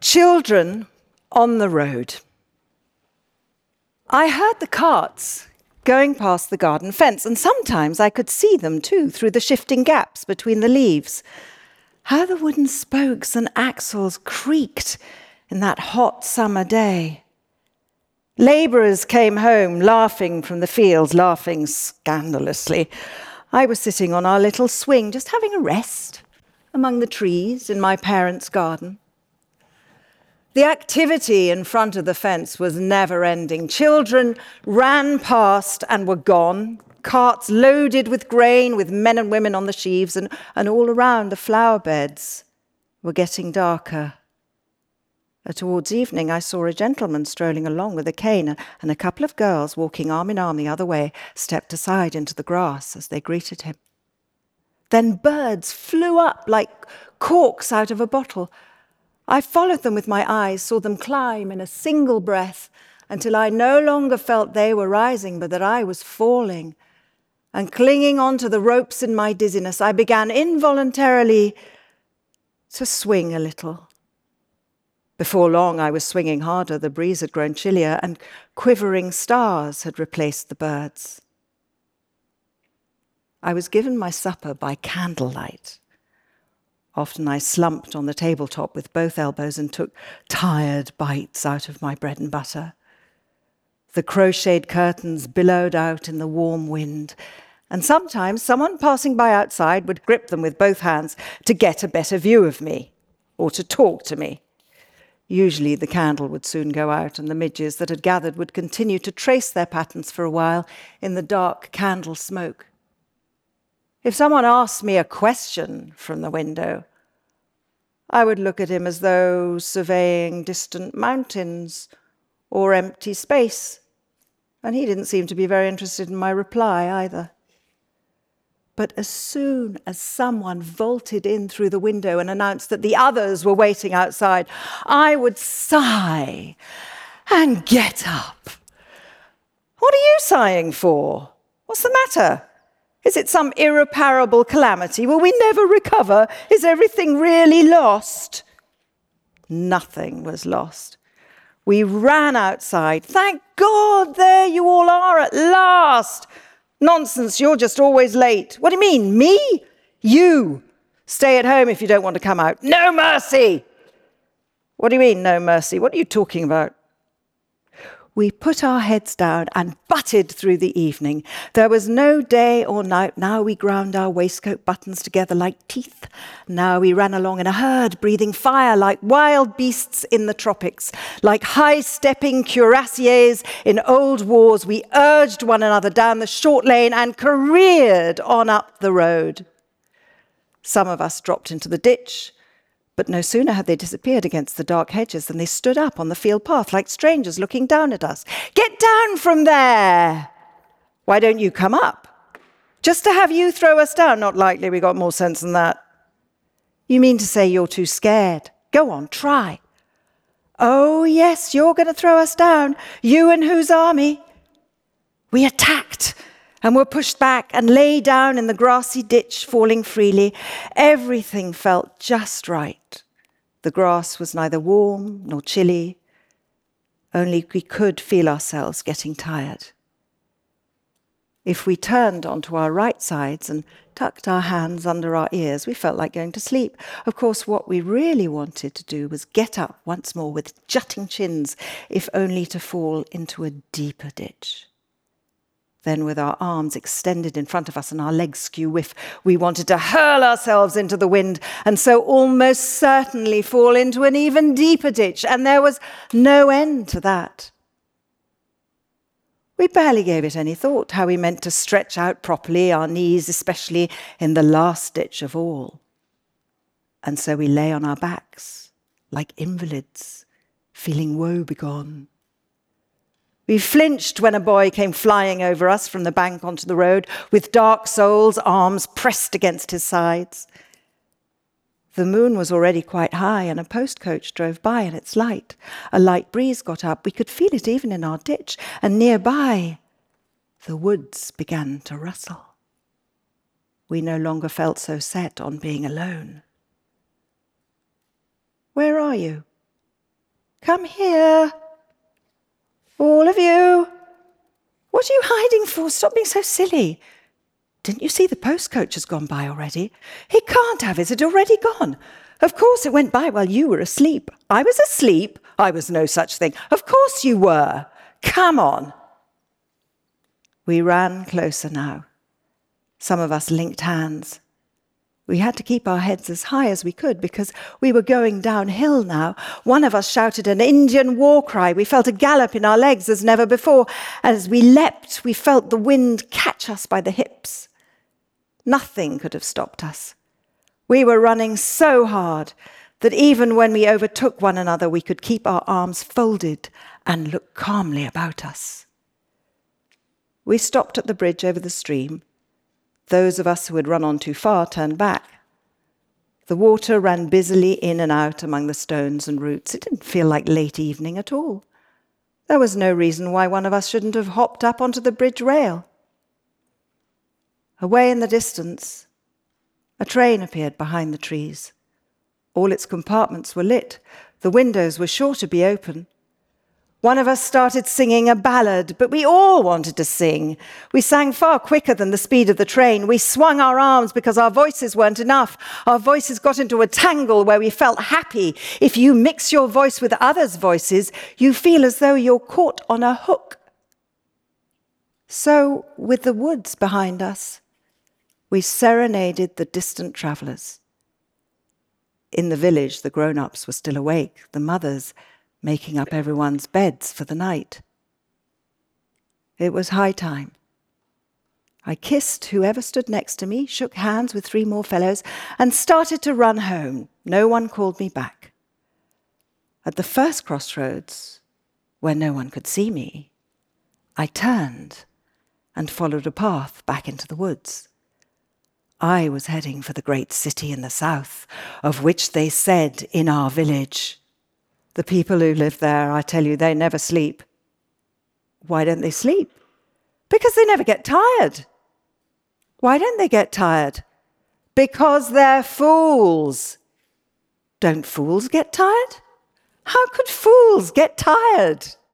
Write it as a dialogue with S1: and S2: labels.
S1: Children on the road. I heard the carts going past the garden fence, and sometimes I could see them too through the shifting gaps between the leaves. How the wooden spokes and axles creaked in that hot summer day. Labourers came home laughing from the fields, laughing scandalously. I was sitting on our little swing, just having a rest among the trees in my parents' garden. The activity in front of the fence was never-ending. Children ran past and were gone, carts loaded with grain, with men and women on the sheaves, and all around the flower beds were getting darker. Towards evening, I saw a gentleman strolling along with a cane, and a couple of girls walking arm in arm the other way stepped aside into the grass as they greeted him. Then birds flew up like corks out of a bottle. I followed them with my eyes, saw them climb in a single breath until I no longer felt they were rising, but that I was falling. And clinging onto the ropes in my dizziness, I began involuntarily to swing a little. Before long, I was swinging harder. The breeze had grown chillier, and quivering stars had replaced the birds. I was given my supper by candlelight. Often I slumped on the tabletop with both elbows and took tired bites out of my bread and butter. The crocheted curtains billowed out in the warm wind, and sometimes someone passing by outside would grip them with both hands to get a better view of me or to talk to me. Usually the candle would soon go out, and the midges that had gathered would continue to trace their patterns for a while in the dark candle smoke. If someone asked me a question from the window, I would look at him as though surveying distant mountains or empty space, and he didn't seem to be very interested in my reply either. But as soon as someone vaulted in through the window and announced that the others were waiting outside, I would sigh and get up. What are you sighing for? What's the matter? Is it some irreparable calamity? Will we never recover? Is everything really lost? Nothing was lost. We ran outside. Thank God, there you all are at last. Nonsense, you're just always late. What do you mean, me? You. Stay at home if you don't want to come out. No mercy. What do you mean, no mercy? What are you talking about? We put our heads down and butted through the evening. There was no day or night. Now we ground our waistcoat buttons together like teeth. Now we ran along in a herd, breathing fire like wild beasts in the tropics. Like high-stepping cuirassiers in old wars, we urged one another down the short lane and careered on up the road. Some of us dropped into the ditch, but no sooner had they disappeared against the dark hedges than they stood up on the field path like strangers looking down at us. Get down from there! Why don't you come up? Just to have you throw us down? Not likely, we got more sense than that. You mean to say you're too scared? Go on, try. Oh yes, you're going to throw us down. You and whose army? We attacked and were pushed back and lay down in the grassy ditch, falling freely. Everything felt just right. The grass was neither warm nor chilly, only we could feel ourselves getting tired. If we turned onto our right sides and tucked our hands under our ears, we felt like going to sleep. Of course, what we really wanted to do was get up once more with jutting chins, if only to fall into a deeper ditch. Then, with our arms extended in front of us and our legs skew-whiff, we wanted to hurl ourselves into the wind and so almost certainly fall into an even deeper ditch, and there was no end to that. We barely gave it any thought how we meant to stretch out properly, our knees especially in the last ditch of all. And so we lay on our backs like invalids, feeling woe-begone. We flinched when a boy came flying over us from the bank onto the road with dark soles, arms pressed against his sides. The moon was already quite high and a postcoach drove by in its light. A light breeze got up. We could feel it even in our ditch, and nearby the woods began to rustle. We no longer felt so set on being alone. Where are you? Come here. All of you. What are you hiding for? Stop being so silly. Didn't you see the postcoach has gone by already? It can't have. Is it already gone? Of course it went by while you were asleep. I was asleep. I was no such thing. Of course you were. Come on. We ran closer now. Some of us linked hands. We had to keep our heads as high as we could because we were going downhill now. One of us shouted an Indian war cry. We felt a gallop in our legs as never before. As we leapt, we felt the wind catch us by the hips. Nothing could have stopped us. We were running so hard that even when we overtook one another, we could keep our arms folded and look calmly about us. We stopped at the bridge over the stream. Those of us who had run on too far turned back. The water ran busily in and out among the stones and roots. It didn't feel like late evening at all. There was no reason why one of us shouldn't have hopped up onto the bridge rail. Away in the distance, a train appeared behind the trees. All its compartments were lit. The windows were sure to be open. One of us started singing a ballad, but we all wanted to sing. We sang far quicker than the speed of the train. We swung our arms because our voices weren't enough. Our voices got into a tangle where we felt happy. If you mix your voice with others' voices, you feel as though you're caught on a hook. So, with the woods behind us, we serenaded the distant travellers. In the village, the grown-ups were still awake, the mothers making up everyone's beds for the night. It was high time. I kissed whoever stood next to me, shook hands with 3 more fellows, and started to run home. No one called me back. At the first crossroads, where no one could see me, I turned and followed a path back into the woods. I was heading for the great city in the south, of which they said in our village. The people who live there, I tell you, they never sleep. Why don't they sleep? Because they never get tired. Why don't they get tired? Because they're fools. Don't fools get tired? How could fools get tired?